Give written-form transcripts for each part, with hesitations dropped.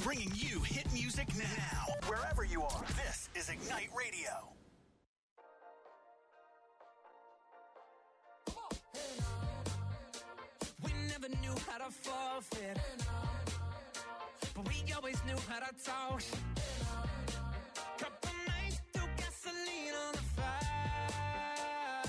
Bringing you hit music now. Wherever you are, this is Ignite Radio. We never knew how to forfeit, but we always knew how to talk. Couple nights threw gasoline on the fire.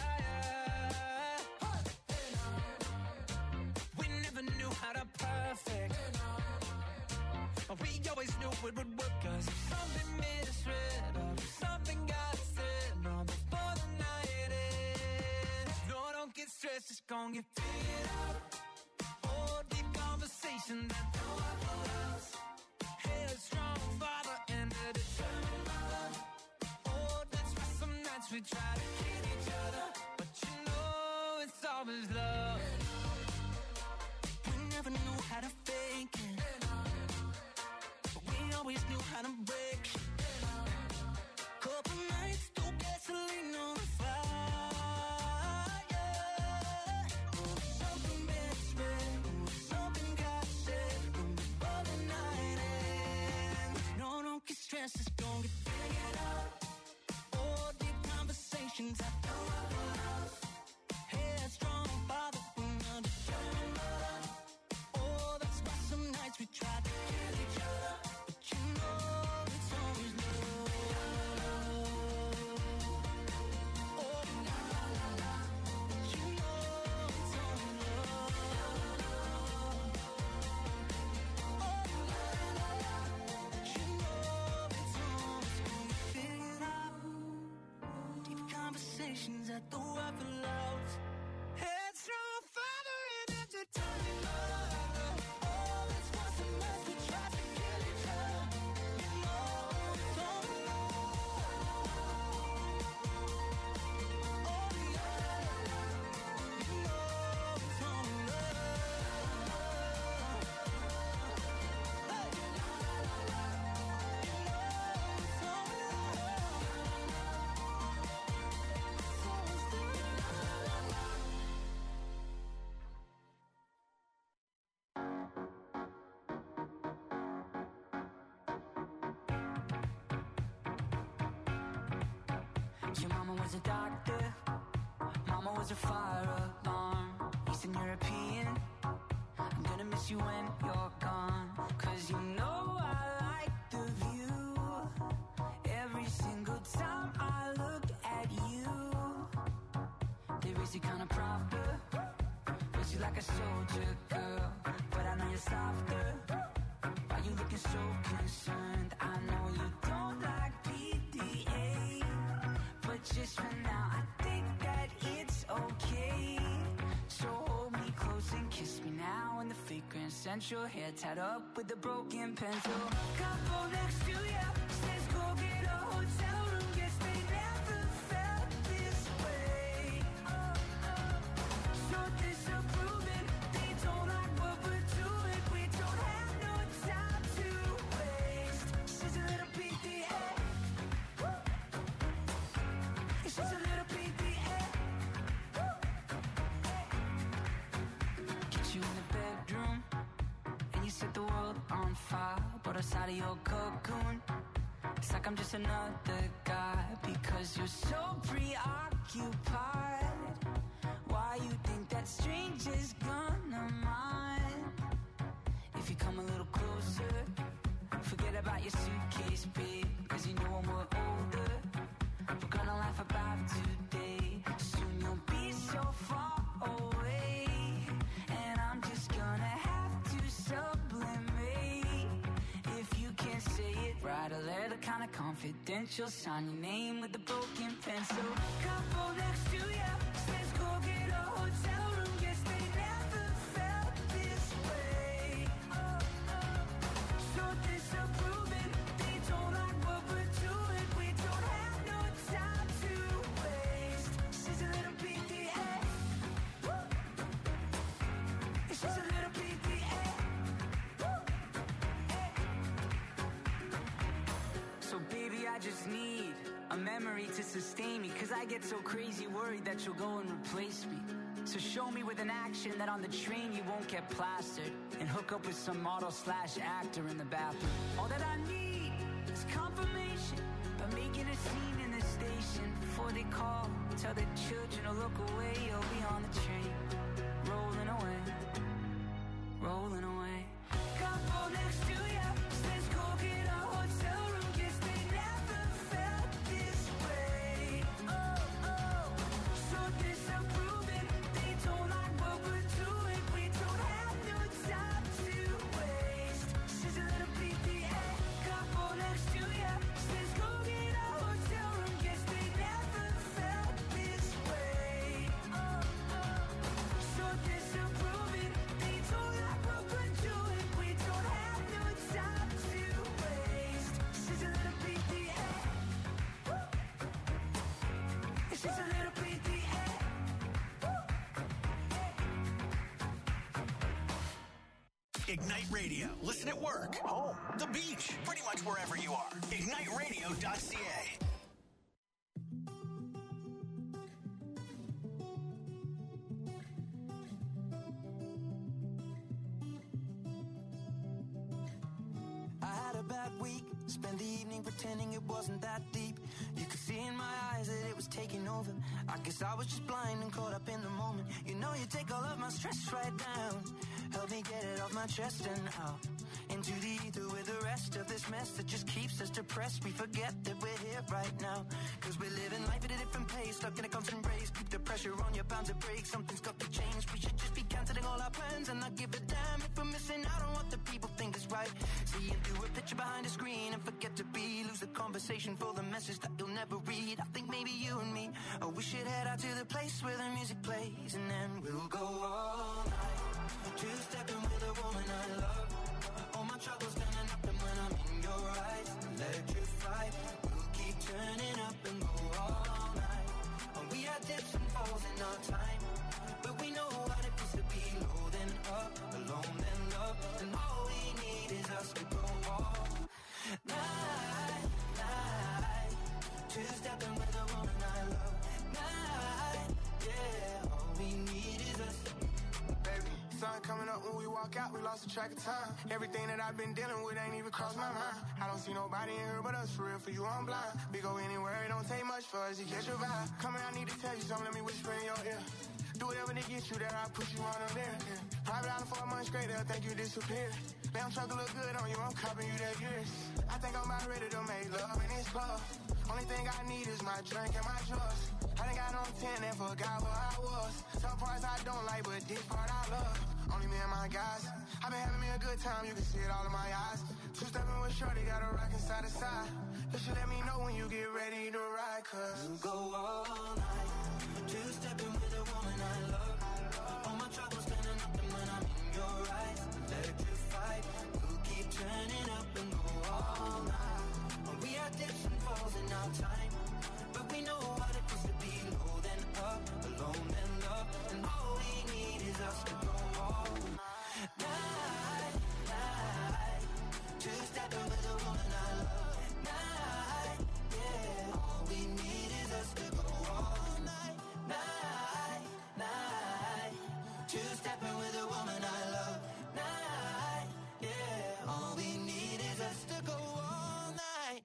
We never knew how to perfect, but we always knew it would work. 'Cause if something made us red up, something got us there. No, before the night ends. No, don't get stressed, it's gonna get figured out. Oh, deep conversation that don't have no else. Headstrong father and a determined mother. Oh, that's why some nights we try to kill each other, but you know it's always love. We never knew how to fake it, but we always knew how to break. Couple nights through gasoline on the fire. Something best friend, something got said before the night ends. No, don't get stressed, it's gonna get figured out. Oh, deep conversations I don't have no else. Headstrong father and a determined mother. Oh, that's why some nights we try to kill each other, but you know it's always love. Oh, la la la la, but you know it's always love. Oh, la la la la, but you know it's always gonna get figured out. Deep conversations at the weapon loud. Headstrong father and a determined mother. Oh, that's why some nights we try to kill each other. You know it's only love. Oh, la la la, you know it's only love. Hey, la la la la, you know it's only Your mama was a doctor, mama was a fire alarm. Eastern European, I'm gonna miss you when you're gone. 'Cause you know I like the view. Every single time I look at you, they raise you kinda proper, raise you like a soldier girl. But I know you're softer. Why you looking so concerned? I know you don't like PDA, but just for now I think that it's okay. So hold me close and kiss me now in the fragrance scent. Your hair tied up with a broken pencil. Couple next to you says go get a hotel room. Guess they never felt this way. So disapproving, they don't like what we're doing. We don't have no time to waste. She's a little PDA. It's just a little PDA. Get you in the bedroom, and you set the world on fire. But outside of your cocoon, it's like I'm just another guy. Because you're so preoccupied. Why you think that stranger's gonna mind? If you come a little closer, forget about your suitcase, babe. 'Cause you know when we're older, we're gonna laugh about today. Soon you'll be so far away, and I'm just gonna have to sublimate. If you can't say it, write a letter kinda confidential. Sign your name with a broken pencil. Couple next to you says go get a hotel room. Guess they never felt this way. So disapproving, they don't like what we're doing. We don't have no time to waste. She's a little PDA. She's a little PDA. So baby, I just need a memory to sustain me. 'Cause I get so crazy worried that you'll go and replace me. So show me with an action that on the train you won't get plastered and hook up with some model/actor in the bathroom. All that I need is confirmation by making a scene in the station before they call. Tell the children to look away. You'll be on the train, rolling away, rolling away. Couple next to ya, let's go get a hotel room. Guess they never felt this way. Oh, oh, so disapproving. They don't like what we're doing. We don't have no time to waste. She's a little PTA. Couple next to ya, let's go get a hotel room. Guess they never felt this way. Oh, oh, so disapproving. They don't like what we're doing. We don't have no time to waste. She's a little PTA. She's a little PTA. Ignite Radio. Listen at work, home, the beach, pretty much wherever you are. IgniteRadio.ca. I had a bad week, spent the evening pretending it wasn't that deep. You could see in my eyes that it was taking over. I guess I was just blind and caught up in the moment. You know you take all of my stress right down. Help me get it off my chest and out into the ether with the rest of this mess that just keeps us depressed. We forget that we're here right now, cause we're living life at a different pace, stuck in a constant race. Keep the pressure on, you're bound to break. Something's got to change. We should just be cancelling all our plans and not give a damn if we're missing out on what the people think is right. Seeing through a picture behind a screen and forget to be. Lose the conversation for the message that you'll never read. I think maybe you and me, oh, we should head out to the place where the music plays, and then we'll go all night, two-stepping with a woman I love. All my troubles standing up, and when I'm in your eyes, electrified. We'll keep turning up and go all night. And we had dips and falls in our time, but we know what it feels to be low then up, alone then love. And all we need is us to go all night, night. Two-stepping with a woman I love. Night, yeah. All we need is us. Baby, sun coming up when we walk out, we lost the track of time. Everything that I've been dealing with ain't even crossed my mind. I don't see nobody in here but us, for real, for you I'm blind. We go anywhere, it don't take much for us to catch your vibe. Come here, I need to tell you something, let me whisper in your ear. Do whatever to get you there, I'll push you on up there. Private island for a month straight, they'll think you disappeared. Damn truck look good on you, I'm copping you that gears. I think I'm about ready to make love in this club. Only thing I need is my drink and my drugs. I done got on 10 and forgot where I was. Some parts I don't like, but this part I love. Only me and my guys. I've been having me a good time, you can see it all in my eyes. Two-stepping with shorty, got a rockin' side to side. You should let me know when you get ready to ride, cause we'll go all night, two-stepping with a woman I love. All my troubles standing up, and when I'm in your eyes, electrified. We'll keep turning up and go all night. And we had dips and falls in our time, but we know what it feels to be low then up, alone then love. And all we need is us to go all night, night. Two-stepping with a woman I love. Night, yeah. All we need is us to go all night, night, night. Two-stepping with a woman I love. Night, yeah. All we need is us to go all night.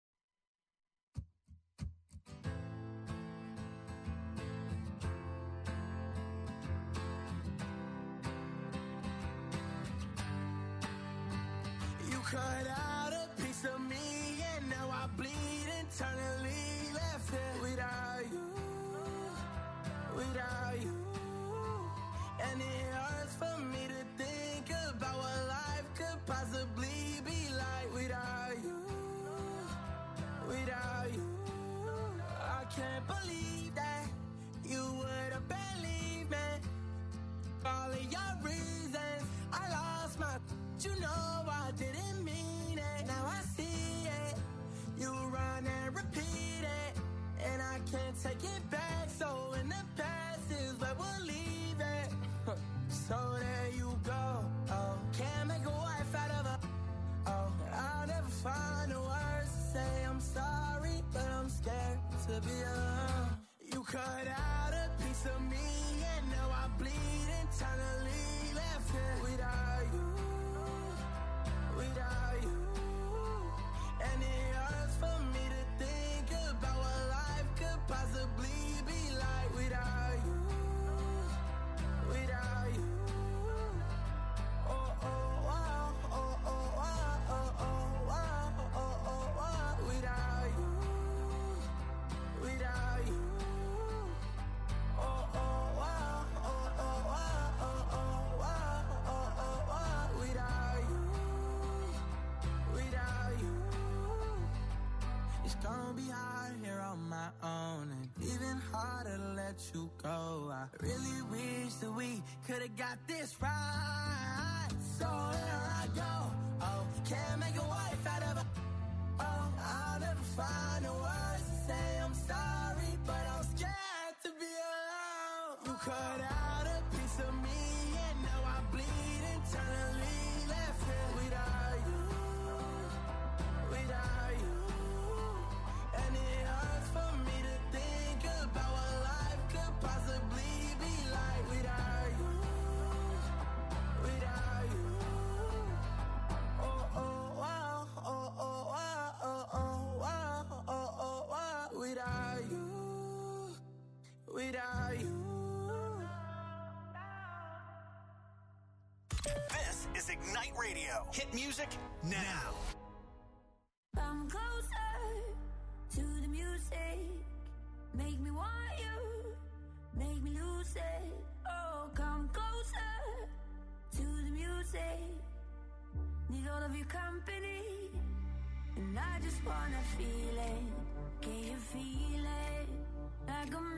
You cut out a piece of me, and now I bleed internally. Left it without you, without you. And it hurts for me to think about what life could possibly be like without you, without you. I can't believe that you would have believed me. All of your reasons, I lost my. You know I didn't mean it. Now I see it. You run and repeat it, and I can't take it back. So in the past is where we'll leave it. So there you go. Oh, can't make a wife out of her. Oh, I'll never find the words to say I'm sorry, but I'm scared to be alone. You cut out a piece of me, and now eternally left here without you, without you. And it hurts for me to think about what life could possibly be like without you, without you. Oh, oh, wow, oh, oh, wow, oh, oh, wow, oh, oh, wow. Without you, without you. Oh, oh, wow, oh, oh, wow, oh, oh, wow, oh, oh, wow. Without you, without you. It's gonna be hard here on my own, and even harder to let you go. I really wish that we could've got this right. So here I go. Oh, can't make a wife out of a. Oh, I'll never find the words to say I'm sorry, but I'm scared to be alone. You cut out a piece of me, and now I bleed internally. Left here without you, without you. And it hurts for me to think about what life could possibly be like without you, without you. Oh, oh, wow, oh, oh, wow, oh, oh, wow, oh, oh, wow. Without you, without you. This is Ignite Radio. Hit music now. Come closer to the music. Make me want you. Make me lose it. Oh, come closer to the music. Need all of your company. And I just wanna feel it. Can you feel it? Like a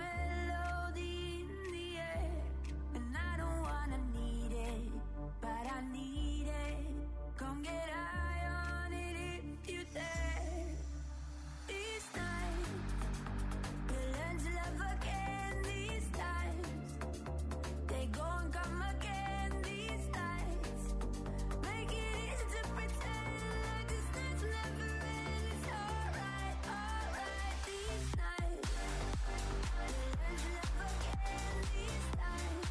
melody in the air. And I don't wanna need it, but I need it. Come get high on it if you dare. These times, you learn to love again. These times, they go and come again. These nights, make it easy to pretend like this night's never end. It's alright, alright. These nights, you learn to love again. These times,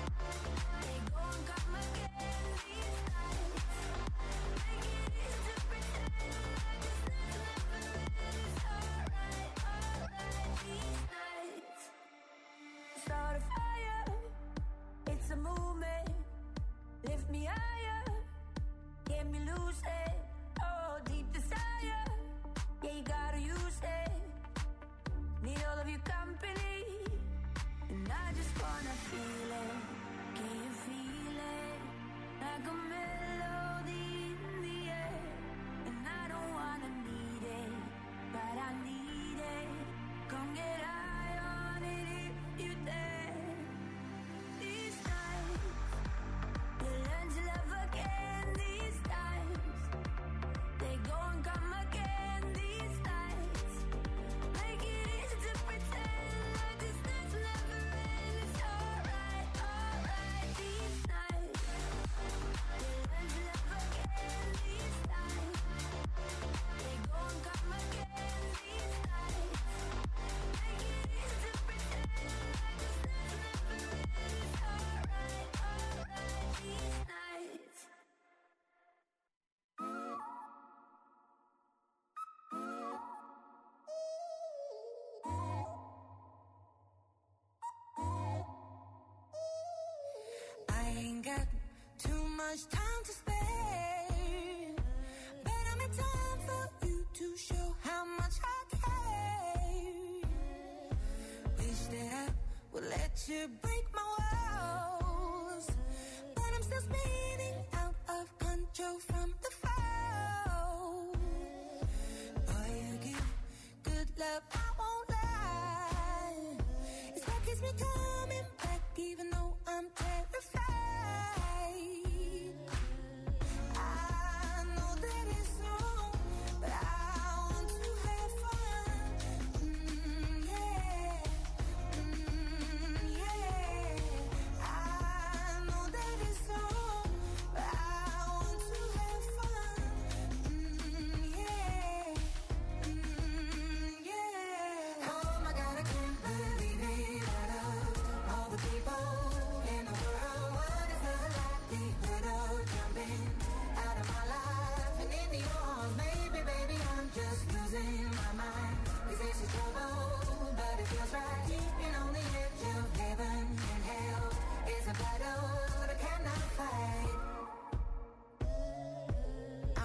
they go and come again. These nights, make it easy to pretend like this night's never end. It's alright, alright. These nights, start a fire. It's a movement. Lift me higher. Get me loose it. Oh, deep desire. Yeah, you gotta use it. Need all of your company. And I just wanna feel it. Can you feel it? Like a melody in the air. And I don't wanna need it, but I need it. Come get high on it if you dare. These nights, you learn to love again. These times, they go and come again. These nights, make it easy to pretend like this night's never end. It's alright, alright. These nights, you learn to love again. These times, they go and come again. These nights, make it easy to pretend like this night's never end. It's alright, alright. These nights. I ain't got too much time to spare, but I'm in time for you to show how much I care. Wish that I would let you break my walls, but I'm still spinning out of control from the fall. Boy, you give good love, I won't lie. It's what keeps me coming back, even though I'm terrified. I know that it's wrong, but I want to have fun. Yeah. Yeah. I know that it's wrong,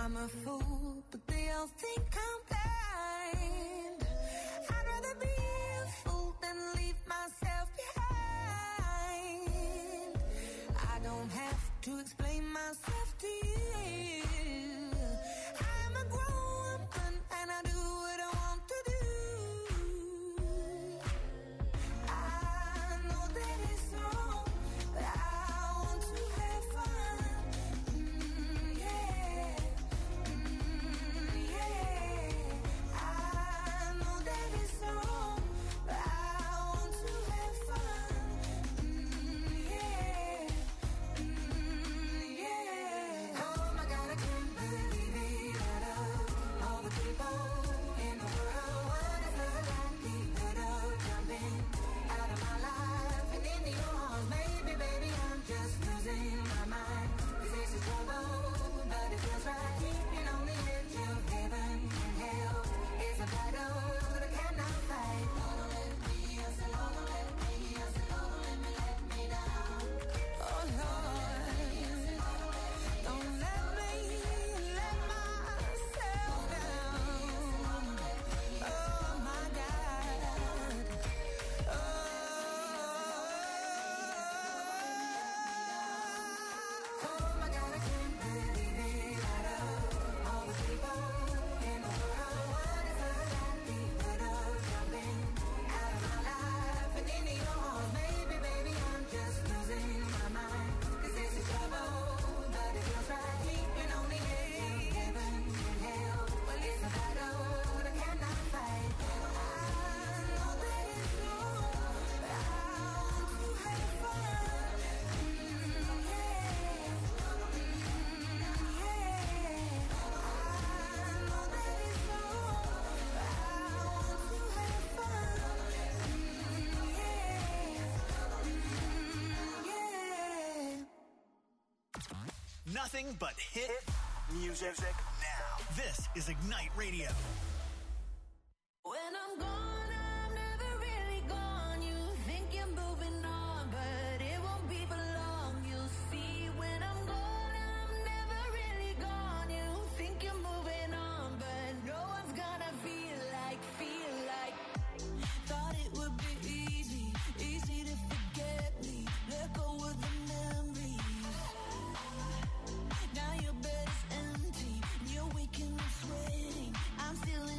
I'm a fool, but they all think I'm blind. I'd rather be a fool than leave myself behind. I don't have to explain myself to you. I'm a grown woman and I do what I want to do. I know that it's wrong, but I want to have fun. Yeah. Yeah. I know that it's wrong, but I want to have fun. Yeah. Yeah. Oh my God, I can't believe it. Out of all the people in the world, what is the likelihood of jumping out of my life and into your arms? Maybe, baby, I'm just losing my mind. 'Cause this is trouble, but it feels right. Keeping on the edge of heaven and hell is a battle that I cannot fight. Don't let me, I said, don't let me, I said, don't let me down. Oh Lord, don't let me let myself down. Oh my God. Oh my God, I can't believe it. Out of all the people in the world, what is the likelihood of jumping out of my life and into your arms? Maybe, baby, I'm just losing my mind. 'Cause this is trouble, but it feels right. Keeping on the edge of heaven and hell. Well, it's a battle that I cannot fight. I know that it's wrong, but I want to have fun. Nothing but hit music now. This is Ignite Radio. When I'm gone, I'm never really gone. You think you're moving on, but it won't be for long. You'll see when I'm gone, I'm never really gone. You think you're moving on, but no one's gonna feel like. Thought it would be easy to forget me. Let go of the memories. Now your bed is empty, you're waking up sweating. I'm still in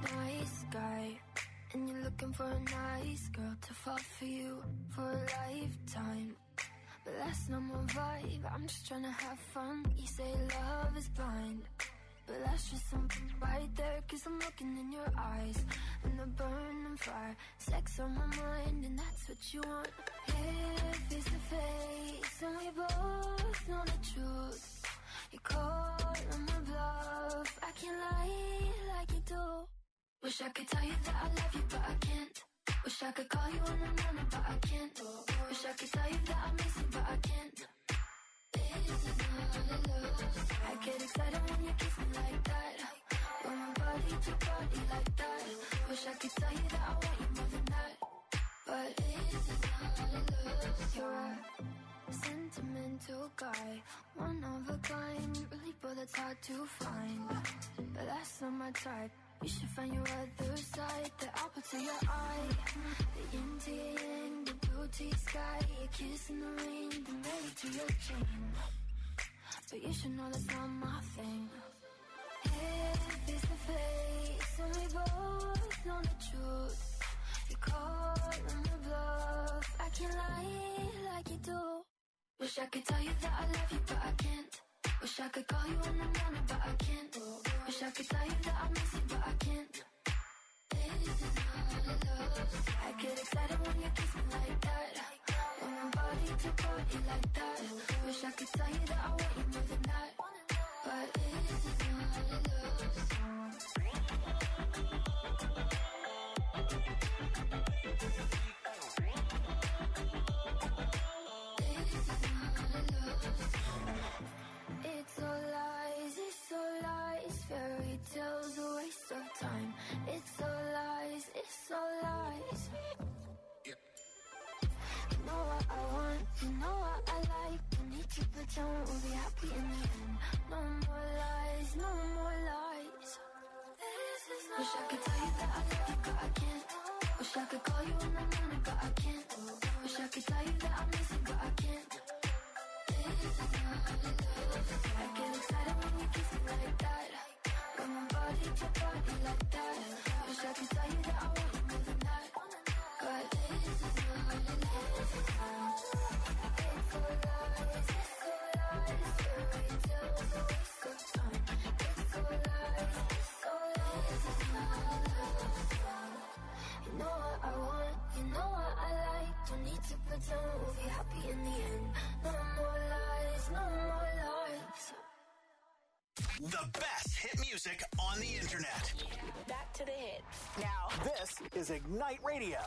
nice guy, and you're looking for a nice girl to fall for you for a lifetime. But that's not my vibe, I'm just trying to have fun. You say love is blind, but that's just something right there. Cause I'm looking in your eyes, and the burning fire. Sex on my mind, and that's what you want. Here, face to face, and we both know the truth. You call on my bluff, I can't lie like you do. Wish I could tell you that I love you, but I can't. Wish I could call you in the morning, but I can't. Wish I could tell you that I miss you, but I can't. This is not love. I get excited when you kiss me like that. When my body to body like that. Wish I could tell you that I want you more than that. But this is not love. You're a sentimental guy, one of a kind, really, but that's hard to find. But that's not my type. You should find your other side, the apple to your eye, the yin to your yang, the blue to your sky, a kiss in the rain, the melody to your chain. But you should know that's not my thing. Hey, face to face, and we both know the truth. You call on my bluff, I can't lie like you do. Wish I could tell you that I love you, but I can't. Wish I could call you in the morning, but I can't. Wish I could tell you that I miss you, but I can't. This is not love. I get excited when you kiss me like that. When my body to body like that. Wish I could tell you that I want you more than that. But this is not love. It's all lies, fairy tales, a waste of time. It's all lies, You know what I want, you know what I like. Don't need to pretend we'll be happy in the end. No more lies, no more lies. Wish I could tell you that I love you, but I can't. Wish I could call you in the morning, but I can't. Wish I could tell you that I miss you, but I can't. I get excited when you kiss me like that. When my body to body like that. Wish I could tell you that I want you more than that. But this is not love. It's all lies, fairy tales, a waste of time. It's all lies, it's not love. You know what I want, you know what I like. Don't need to pretend we'll be happy in the end. No more lies, no more lies. The best hit music on the internet. Back to the hits. Now, this is Ignite Radio.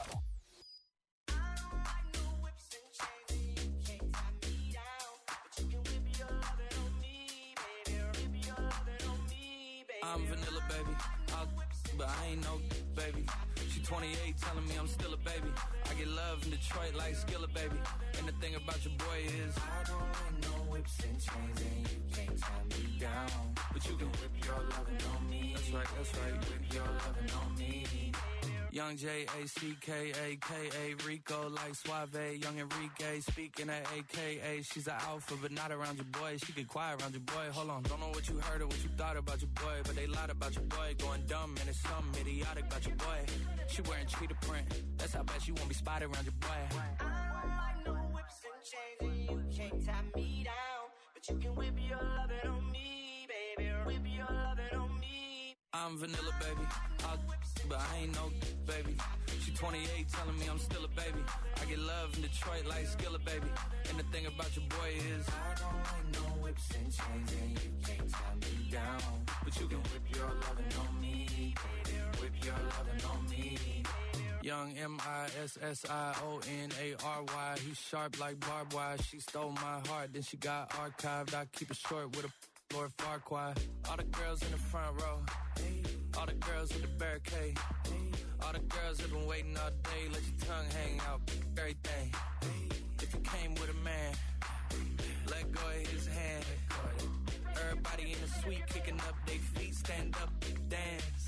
I'm vanilla, baby. But I ain't no baby. She 28, telling me I'm still a baby. I get love in Detroit like Skilla, baby. And the thing about your boy is I don't like no whips and chains, and you can't tie me down. But you can whip your lovin' on me. That's right, whip your lovin' on me. Young J-A-C-K-A-K-A, Rico like Suave, young Enrique, speaking at AKA. She's an alpha, but not around your boy. She get quiet around your boy. Hold on, don't know what you heard or what you thought about your boy, but they lied about your boy. Going dumb, and it's something idiotic about your boy. She wearing cheetah print, that's how bad she won't be spotted around your boy. I don't like no whips and chains, and you can't tie me down. But you can whip your lovin' on me, baby. Whip your lovin' on me. I'm vanilla, baby. But I ain't no baby. She 28, telling me I'm still a baby. I get love in Detroit like Skilla, baby. And the thing about your boy is I don't like no whips and chains, and you can't tie me down. But you can whip your lovin' on me, whip your lovin' on me. Young M-I-S-S-I-O-N-A-R-Y. He's sharp like barbed wire. She stole my heart, then she got archived. I keep it short with a Lord Farquaad. All the girls in the front row, all the girls with the barricade, all the girls have been waiting all day. Let your tongue hang out, everything. If you came with a man, let go of his hand. Everybody in the suite kicking up their feet, stand up, dance.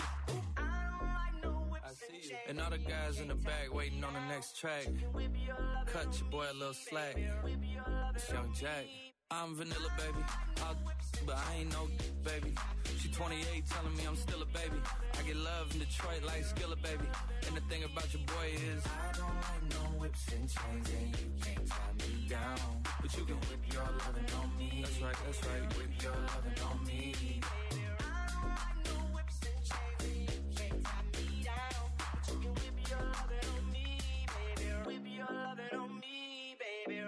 I see you. And all the guys in the back waiting on the next track. Cut your boy a little slack. It's Young Jack. I'm vanilla, baby. But I ain't no baby. She 28 telling me I'm still a baby. I get love in Detroit like Skillet, baby. And the thing about your boy is I don't like no whips and chains, and you can't tie me down. But you can whip your lovin' on me. That's right, that's right. Whip your lovin' on me. I don't like no whips and chains, and you can't tie me down. But you can whip your lovin' on me, baby. Whip your lovin' on me, baby.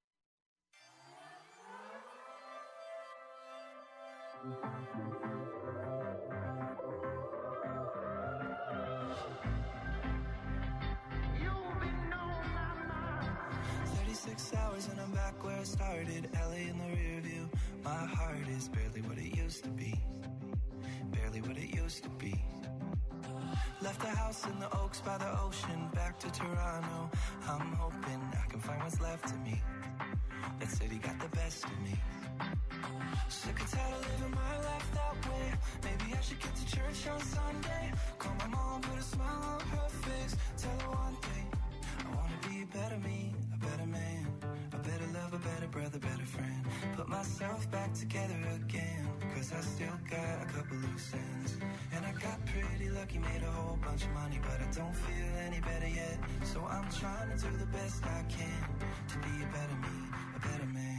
You've been on my mind. 36 hours and I'm back where I started. LA in the rear view. My heart is barely what it used to be. Barely what it used to be. Left the house in the Oaks by the ocean. Back to Toronto. I'm hoping I can find what's left of me. That city got the best of me. Sick and tired of living my life that way. Maybe I should get to church on Sunday. Call my mom, put a smile on her face. Tell her one thing, I wanna be a better me, a better man, a better lover, better brother, better friend. Put myself back together again, cause I still got a couple loose ends. And I got pretty lucky, made a whole bunch of money, but I don't feel any better yet. So I'm trying to do the best I can to be a better me, a better man.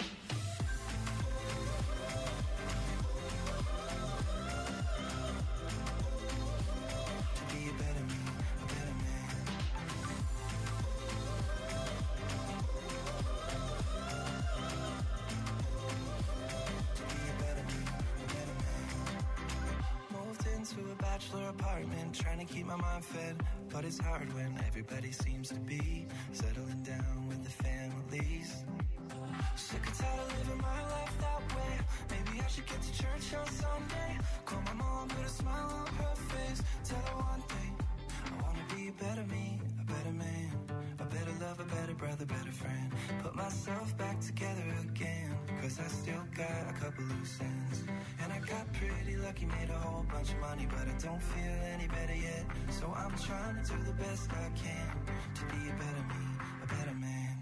To a bachelor apartment, trying to keep my mind fed, but it's hard when everybody seems to be settling down with the families. Sick and tired of living my life that way. Maybe I should get to church on Sunday. Call my mom, put a smile on her face. Tell her one thing, I wanna be a better me, a better man, a better lover, better brother, better friend. Put myself back together again, cause I still got a couple loose ends. And I got pretty lucky, made a whole bunch of money, but I don't feel any better yet. So I'm trying to do the best I can to be a better me, a better man.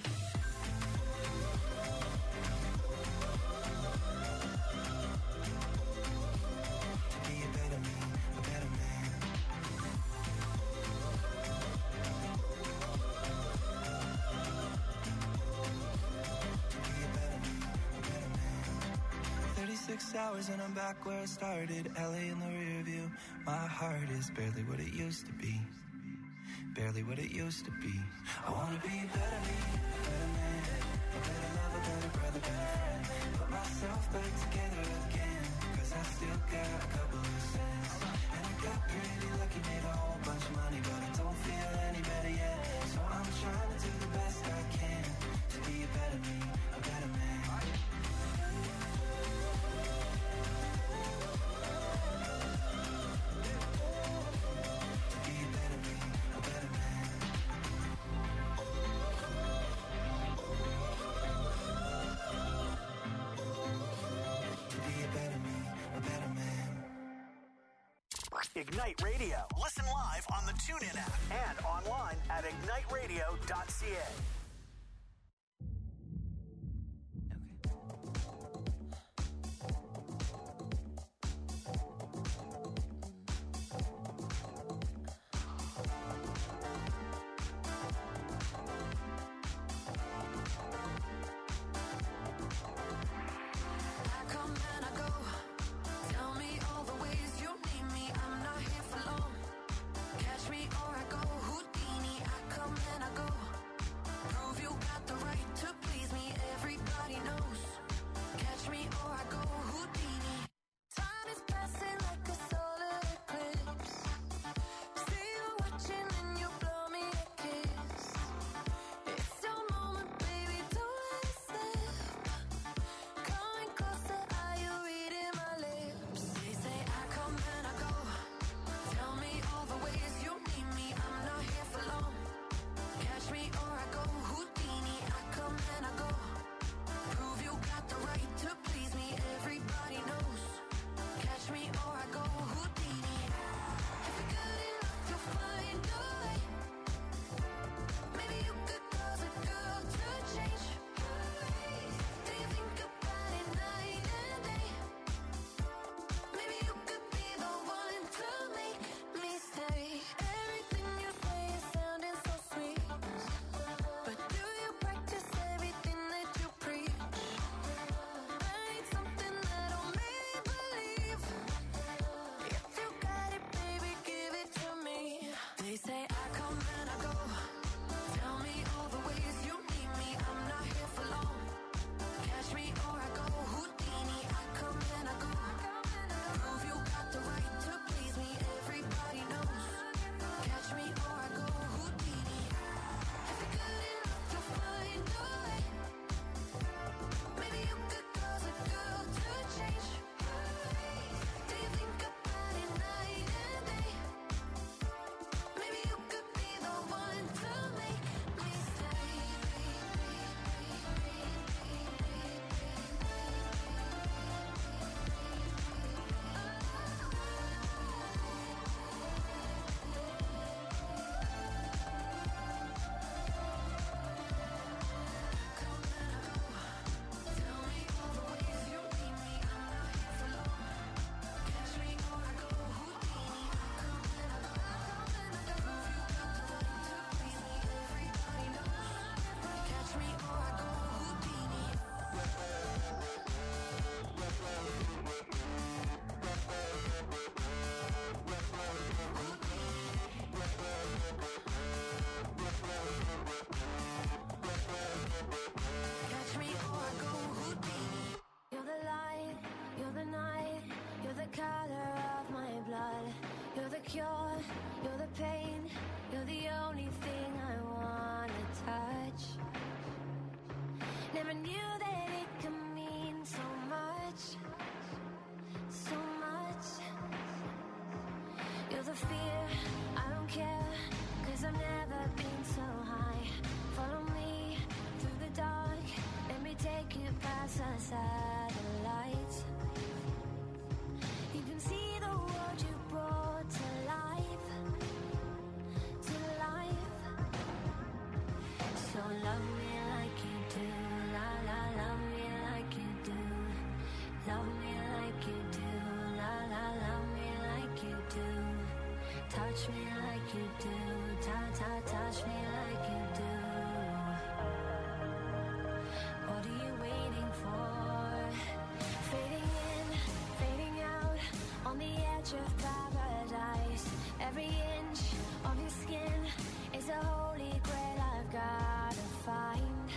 To be a better me, a better man. To be a better me, a better man. 36 hours and I'm back where I started. LA in the rear view. My heart is barely what it used to be. Barely what it used to be. I wanna be a better me, a better man, a better lover, better brother, better friend. Put myself back together again, cause I still got a couple of cents. And I got pretty lucky, made a whole bunch of money, but I don't feel any better yet. So I'm trying to do the best I can to be a better me, a better man. Ignite Radio. Listen live on the TuneIn app and online at igniteradio.ca. the fear, I don't care, 'cause I've never been so high. Follow me through the dark, let me take you past the satellites. You can see the world you brought to life, to life. So love me like you do, la la, love me like you do. Love me like you do, la la, love me like you do. Touch me like you do, touch me like you do. What are you waiting for? Fading in, fading out, on the edge of paradise. Every inch of your skin is a holy grail I've gotta find.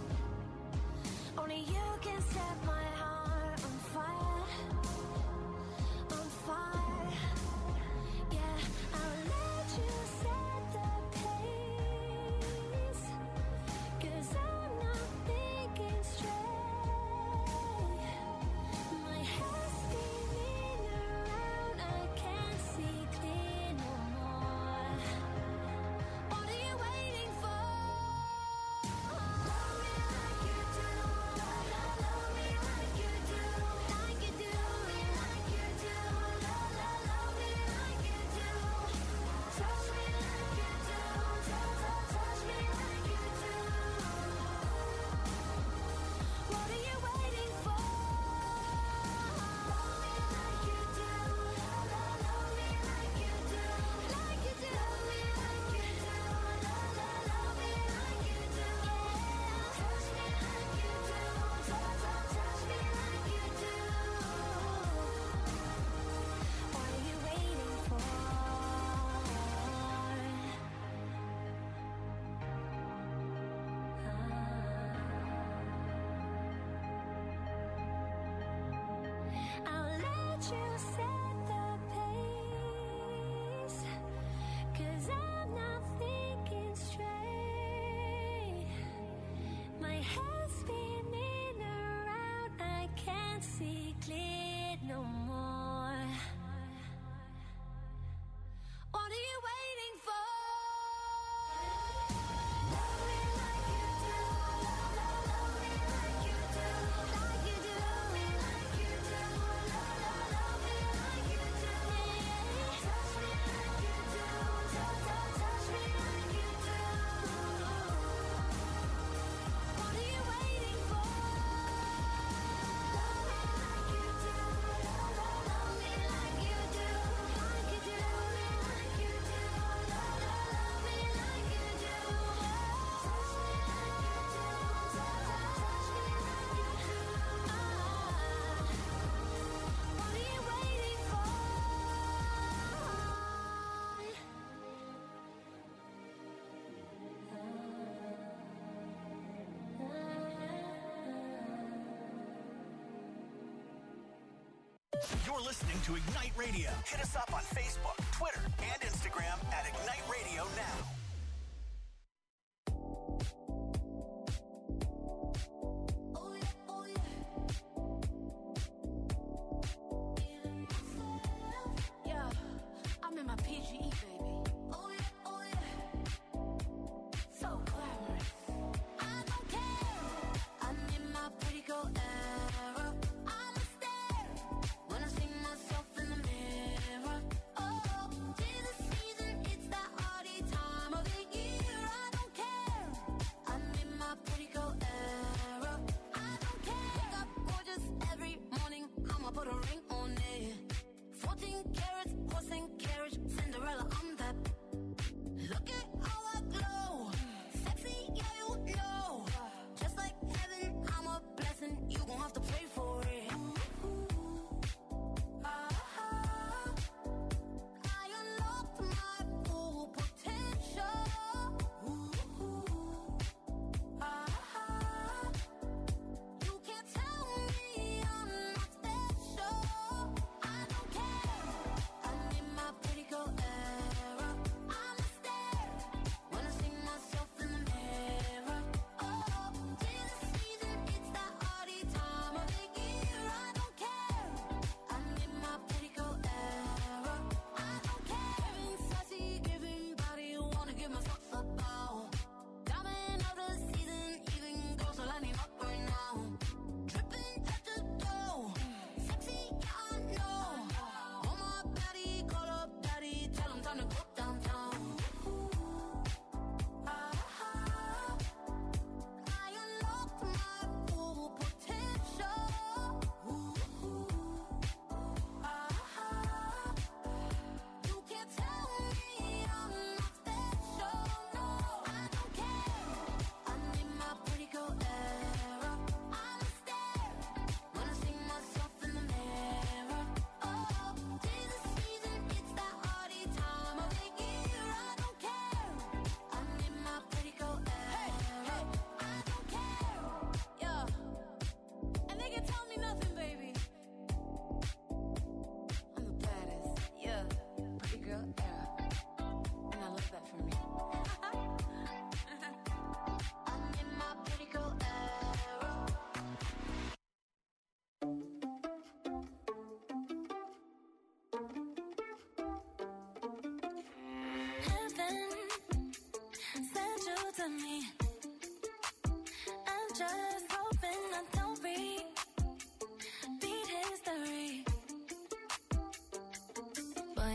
Only you can set my heart on fire, on fire. Yeah, I'll let you set the pace, 'cause I'm not thinking straight. My head's spinning around, I can't see clear no more. What are you waiting for? Love me like you do, love me like you do, like you do, like you do, love me like you do. Touch me like you do, touch me like you do. What are you waiting for? Love me like you do, love me like you do, like you do, love me like you do, love me like you do. Touch me like you do, touch me like you do. What are you waiting for? I'll let you set the pace, 'cause I'm not thinking straight. My head's spinning around, I can't see clear no more. What are you waiting for? Love me like you do, love me like you do, like you do, like you do, love me like you do. Touch me like you do, touch me like you do. What are you waiting for? Love me like you do, love me like you do, like you do, like you do, love me like you do. Touch me like you do, touch me like you do. What are you waiting for? You're listening to Ignite Radio. Hit us up on Facebook, Twitter, and Instagram at Ignite Radio Now. Oh yeah, oh yeah. Yeah, I'm in my PGE, baby. Oh yeah, oh yeah. So glamorous. I don't care. I'm in my pretty girl era. I'm a stare when I see myself in the mirror. Oh, 'tis the season, it's that party time.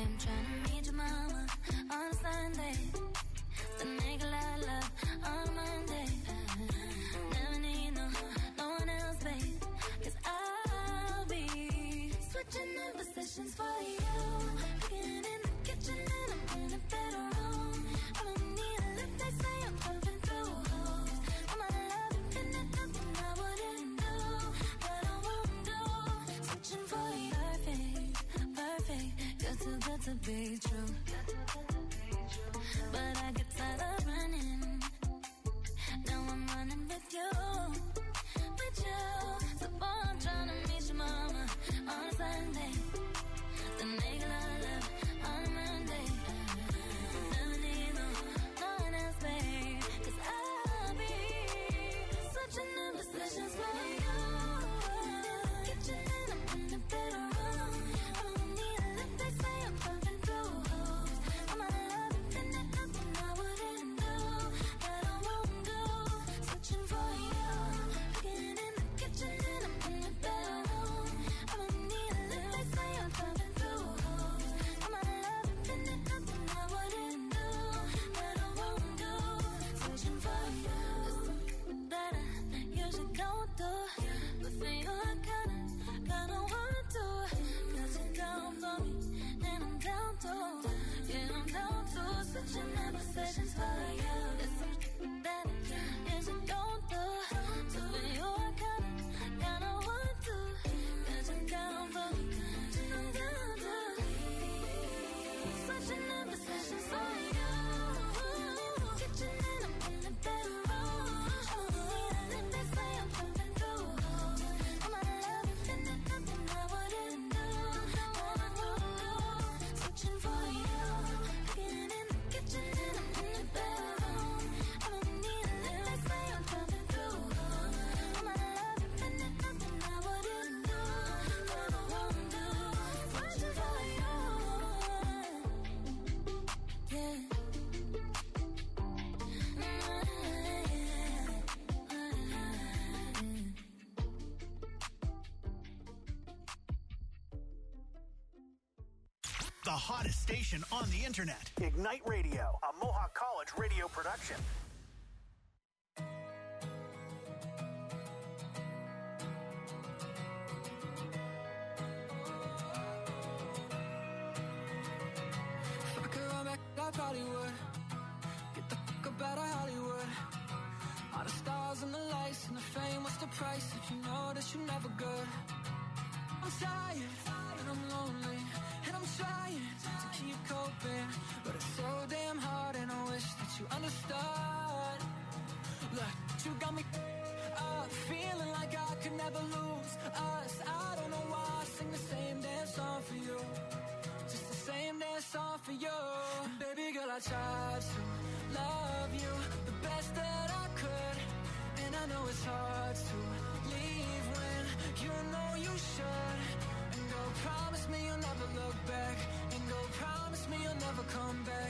I'm trying to meet your mama on a Sunday, then make a lot of love on a Monday. Never need no one else, babe, 'cause I'll be switching in positions for you. Cooking in the kitchen and I'm in the bedroom. I don't need a lift, they say I'm pumping through holes. I'm a love infinite, nothing I wouldn't do, but I won't do. Switching for you, perfect, you're too good to be true. But I get tired of running, now I'm running with you. So boy, I'm trying to meet your mama on a Sunday, then make a lot of love on a Monday. Never need no one else, babe, 'cause I'll be switching in positions for you. Kitchen and I'm in the bedroom. I don't need a lift, they say I'm pumping through holes. I'm a love infinite, nothing I wouldn't do, but I won't do. Switching for you. Cooking in the kitchen and I'm in the bedroom. I don't need a lift, they say I'm pumping through holes. I'm a love infinite, nothing I wouldn't do, but I won't do. Switching for you. That I usually don't do, but for you I kinda want to. 'Cause you're down for me and I'm down to. Yeah, I'm down to. Switching in positions for you. It's something that I usually don't do, so for you I kinda want to. 'Cause you're down for me and I'm down to. Switching in positions for you. Kitchen and I'm in the bedroom. I don't need a lift, they say I'm pumping through holes. I'm a love infinite, nothing I wouldn't do, but I won't do. Switching for you. Cooking in the kitchen and I'm in the bedroom. I don't need a lift, they say I'm pumping through holes. I'm a love infinite, nothing I wouldn't do, but I won't do. Switching for you. Yeah. The hottest station on the internet. Ignite Radio, a Mohawk College radio production. If I could run back, I probably would. Get the fuck up out of Hollywood. All the stars and the lights and the fame, what's the price if you know that you're never good? I'm tired and I'm lonely and I'm trying to keep coping, but it's so damn hard and I wish that you understood. Look, you got me up, feeling like I could never lose us. I don't know why I sing the same damn song for you, just the same damn song for you. And baby girl, I tried to love you the best that I could, and I know it's hard to leave when you know you should. And go promise me you'll never look back, and go promise me you'll never come back.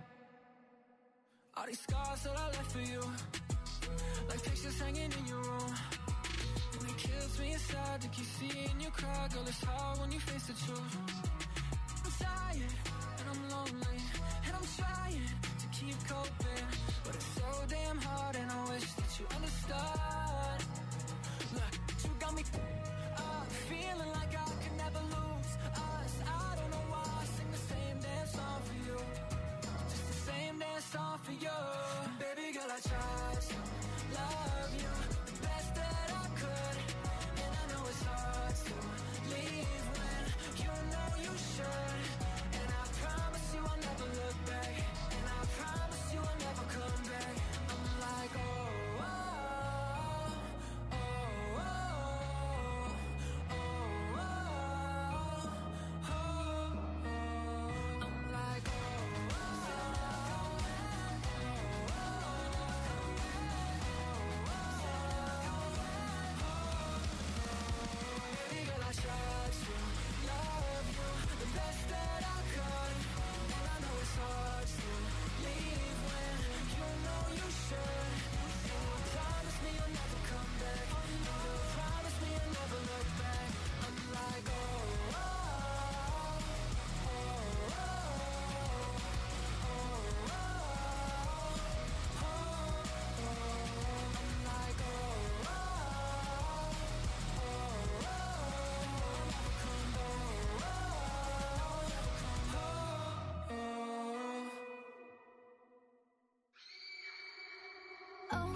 All these scars that I left for you, like pictures hanging in your room, and it kills me inside to keep seeing you cry. Girl, it's hard when you face the truth. I'm tired and I'm lonely and I'm trying to keep coping, but it's so damn hard and I wish that you understood. Look, you got me up, feeling like I could never lose us. I don't know why I sing the same damn song for you, just the same damn song for you. And baby girl, I tried to love you the best that I could, and I know it's hard to leave when you know you should. And I promise you I'll never look back, and I promise you I'll never come back. I'm like, oh, oh, oh.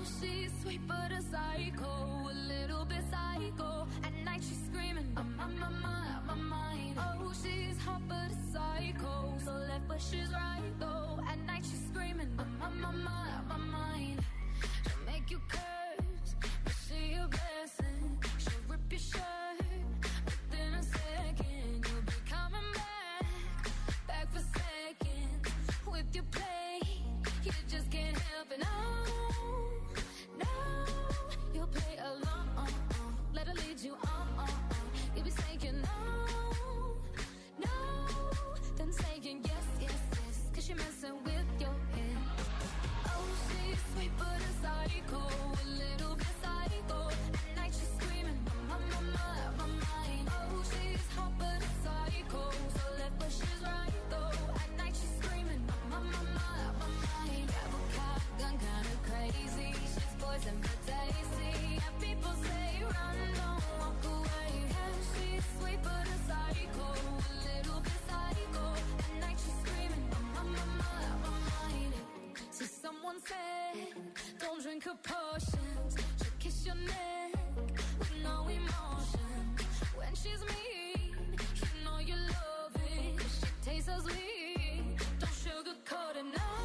she's sweet but a psycho, a little bit psycho. At night she's screaming, I'm on my mind. Oh, she's hot but a psycho, so left but she's right though. At night she's screaming, I'm on my mind. She'll make you curse, but she a blessing. She'll rip your shirt within a second. You'll be coming back for seconds with your play. You just can't help it. No, you'll play along. Let her lead you on. You'll be saying no, then saying yes, 'cause you're messing with your head. Oh, she's sweet but a psycho, a little bit psycho. At night she's screaming, my mind. Oh, she's hot but a psycho, so left but she's right though. At night she's screaming, my mind. Grab a cop, gun kinda crazy. She's poison but tasty. And people say run, don't walk away. Yeah, she's sweet but a psycho, a little bit psycho. At night she's screaming, my mind. See, someone said, don't drink her potions. She'll kiss your neck with no emotion. When she's mean, you know you love it. She tastes so sweet, don't sugarcoat it. No,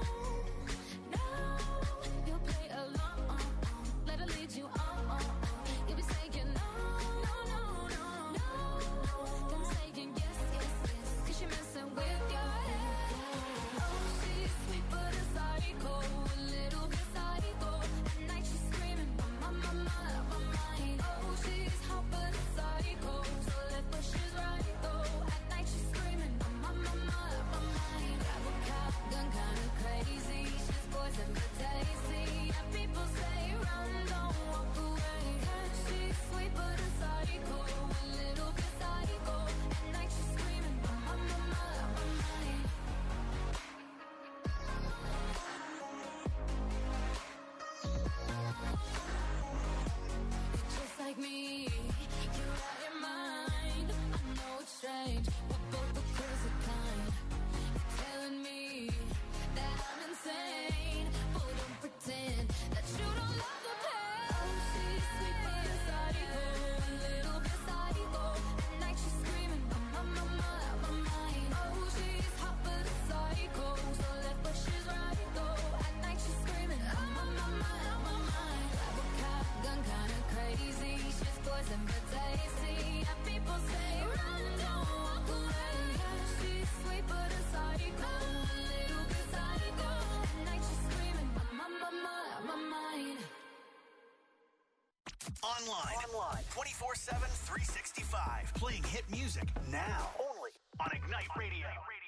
you'll play along. Let her lead you on. You'll be saying no, then saying yes, 'cause you're messing with your head. Oh, she's sweet but a psycho, a little bit psycho. At night she's screaming, my mind. Oh, she's hot but a psycho, so left but she's right though. At night she's screaming, my mind. Grab a cop, gun kinda crazy. She's poison but tasty. And people say run, don't walk away. Yeah, she's sweet but a psycho, a little bit psycho. At night she's screaming, my mind. Just like me, you're out your mind. I know it's strange, we're both the crazy kind. You're telling me that I'm insane, but don't pretend that you don't love the pain. Oh, she's sweet but a psycho, a little bit psycho. At night she's screaming, my mind. Oh, she's hot but a psycho, so left but she's right though. At night she's screaming, my mind. Grab a cop, gun kinda crazy. She's poison but tasty. And people say run, don't walk away. Yeah, she's sweet but a psycho, a little bit psycho. At night she's screaming, my mind. Online 24/7, 365. Playing hit music now. Only on Ignite Radio.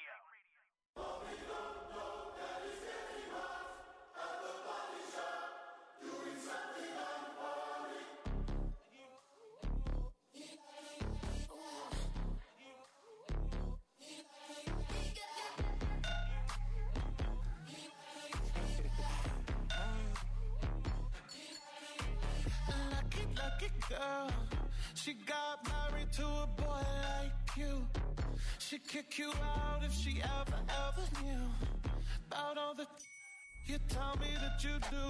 Lucky girl, she got married to a boy like you. She'd kick you out if she ever knew about all the you tell me that you do.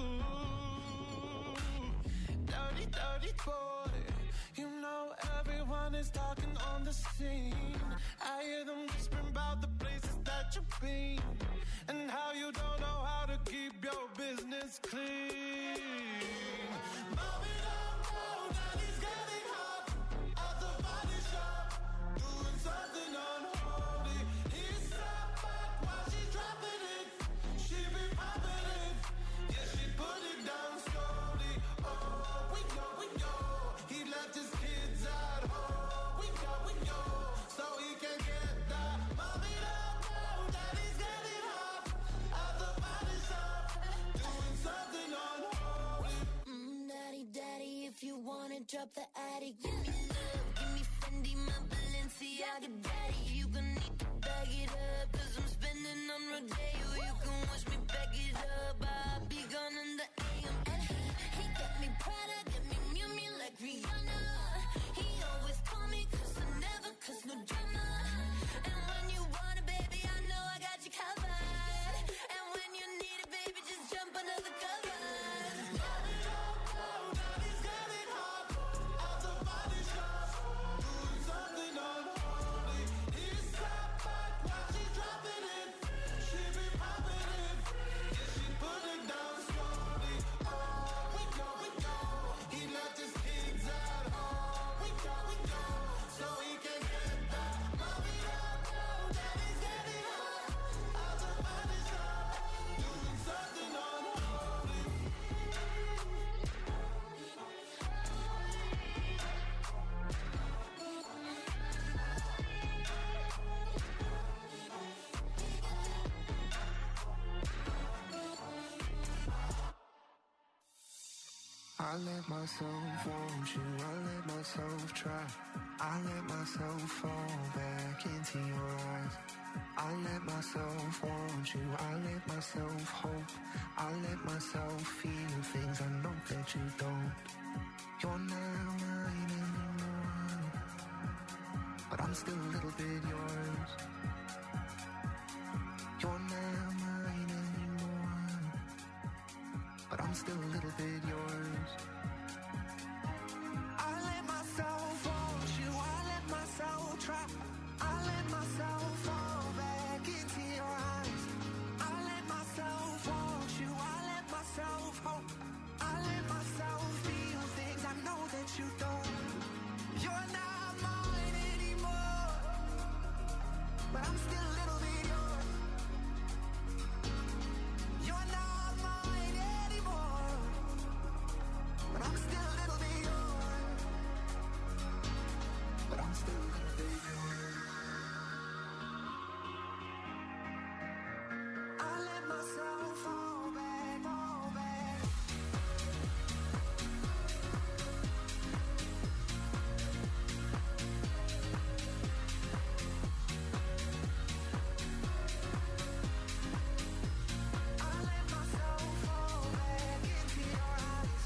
Dirty boy, you know everyone is talking on the scene. I hear them whispering about the places that you've been and how you don't know how to keep your business clean. Mommy, don't know that he's getting hot at the body shop, doing something unholy. He sat back while she's dropping it. She be popping it, yeah, she put it down slowly. Oh, we know, he left his kids at home. We know, so he can get that. Mommy, don't know that he's getting hot at the body shop, doing something unholy. Daddy, if you wanna drop the attic, give me love, give me Fendi, my Balenciaga, daddy. You gon' need to bag it up, 'cause I'm spending on Rodeo. You can watch me back it up, I'll be gone in the AM. And he got me Prada, got me Miu Miu like Rihanna. He always call me, 'cause I never, 'cause no drama. And when you want it, baby, I know I got you covered. And when you need it, baby, just jump under the covers. I let myself want you, I let myself try. I let myself fall back into your eyes. I let myself want you, I let myself hope. I let myself feel things I know that you don't. You're not mine anymore, but I'm still a little bit yours. You're not mine anymore, but I'm still a little bit yours. I let myself want you, I let myself try. I let myself fall back into your eyes. I let myself want you, I let myself hope. I let myself feel things I know that you don't. You're not mine anymore, but I'm still a little bit yours. You're not mine anymore, but I'm still a little bit yours. But I'm still a little bit yours. I let myself fall back, fall back. I let myself fall back into your eyes.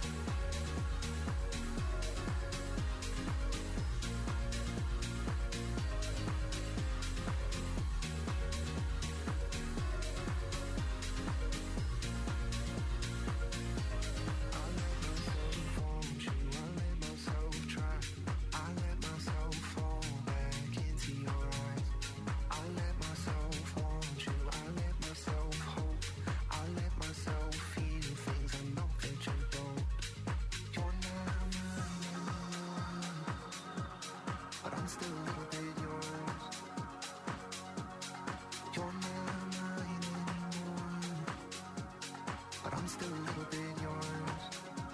I let myself want you, I let myself try. I let myself fall back into your eyes. I let myself want you, I let myself hope. I let myself feel things I know that you don't. You're not mine anymore, but I'm still a little bit yours. You're not mine anymore, but I'm still a little bit yours.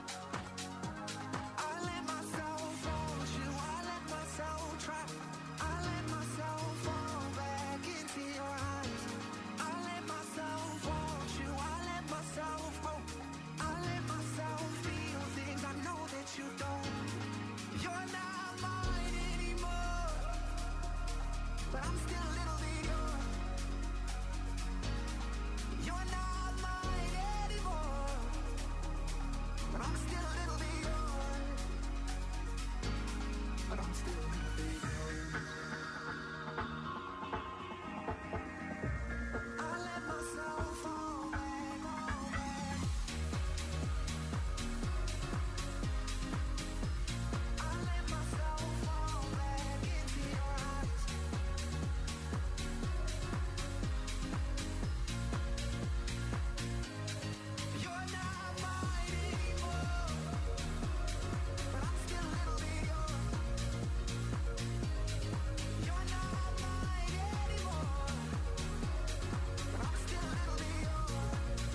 I let myself want you, I let myself try. I let myself fall back into your eyes. I let myself want you, I let myself hope. I let myself feel things I know that you don't. You're not mine anymore, but I'm still a little bit yours. You're not mine anymore, but I'm still a little bit yours. But I'm still a little bit yours. I let myself fall back, fall back. I let myself fall back into your eyes. You're not mine anymore, but I'm still a little bit yours. You're not mine anymore, but I'm still a little bit yours.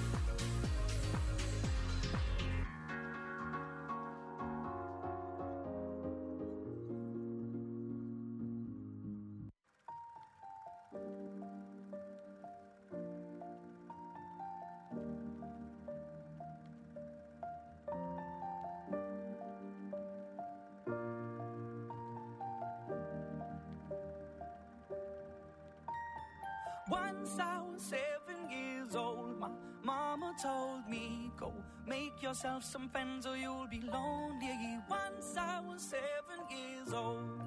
Once I was 7 years old, my mama told me, go make yourself some friends or you'll be lonely. Once I was 7 years old.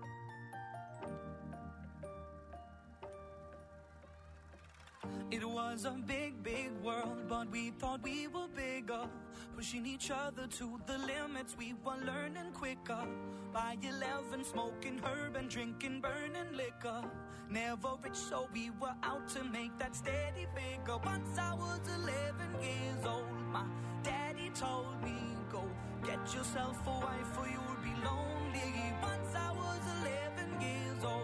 It was a big, big world, but we thought we were bigger. Pushing each other to the limits, we were learning quicker. By 11, smoking herb and drinking burning liquor. Never rich, so we were out to make that steady figure. Once I was 11 years old, my daddy told me, go get yourself a wife or you'll be lonely. Once I was 11 years old.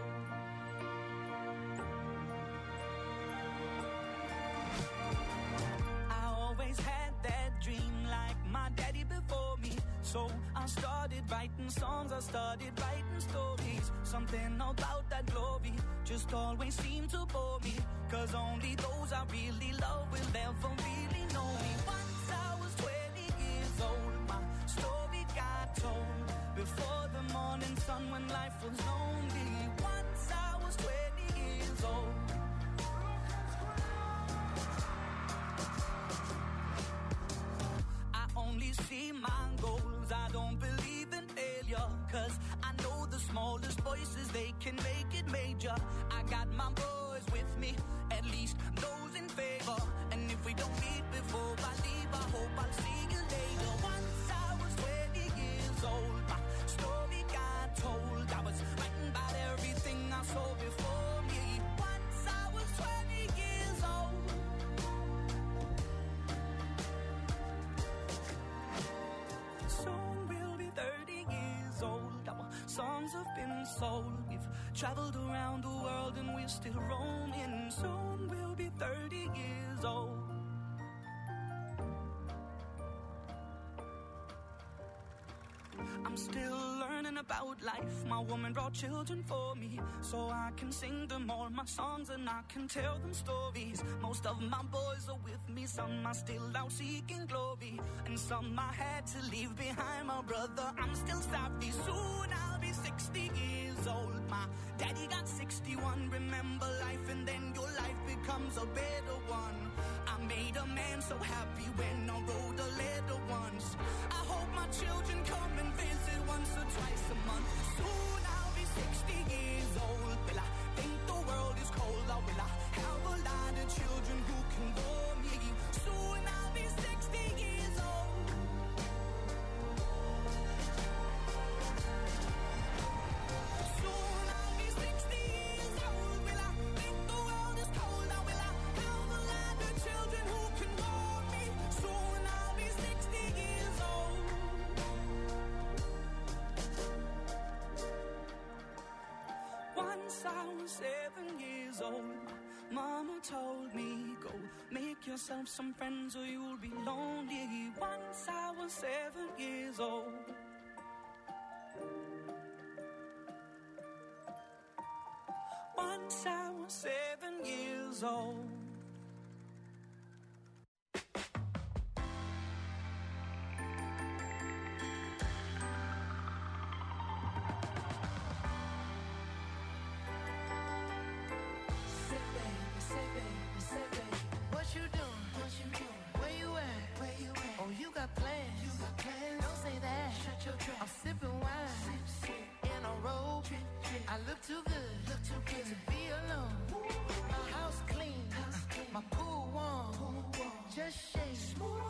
So I started writing songs, I started writing stories. Something about that glory just always seemed to bore me. Cause only those I really love will ever really know me. Once I was 20 years old, my 'cause I know the smallest voices, they can make it major. I got my boys with me, at least those in favor. And if we don't meet before I leave, I hope I'll see you later. Once I was 20 years old, my story got told. I was writing about everything I saw before me. Once I was 20 years old. Soon we'll be 30 years old. Our songs have been sold. We've traveled around the world and we're still roaming. Soon we'll be 30 years old. I'm still learning about life. My woman brought children for me, so I can sing them all my songs and I can tell them stories. Most of my boys are with me, some are still out seeking glory, and some I had to leave behind. My brother, I'm still sorry. Soon I'll be 60 years old. My daddy got 61. Remember life and then your life becomes a better one. I made a man so happy when I wrote a letter once. I hope my children come and visit once or twice a month. Soon I'll be 60 years old. Will I think the world is cold, or will I have a lot of children who can bore me? Soon I'll be 60 years old. Soon I'll be 60 years old. Will I think the world is cold, or will I have a lot of children who can bore me? Soon I'll be 60 years old. Once I was 7 years old, Mama told me, go make yourself some friends or you'll be lonely. Once I was 7 years old. Once I was 7 years old. What you doing? Where you at? Oh, you got plans. Don't say that. I'm sipping wine in a robe. I look too good to be alone. My house clean, my pool warm. Just shake